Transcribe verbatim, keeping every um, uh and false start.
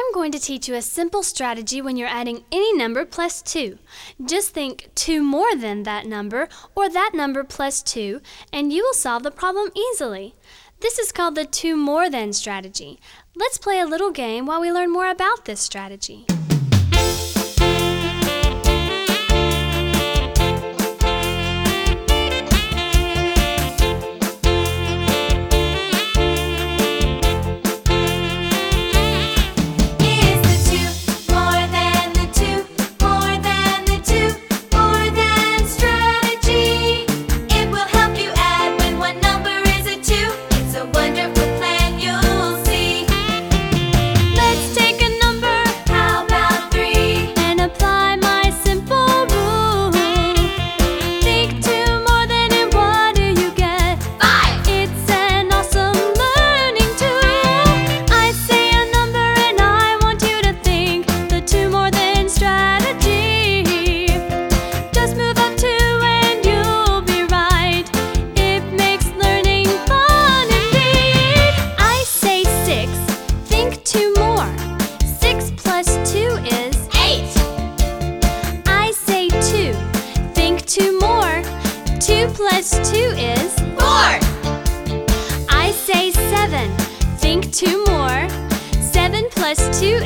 I'm going to teach you a simple strategy when you're adding any number plus two. Just think two more than that number or that number plus two, and you will solve the problem easily. This is called the two more than strategy. Let's play a little game while we learn more about this strategy. Plus two is four. I say seven. Think two more. Seven plus two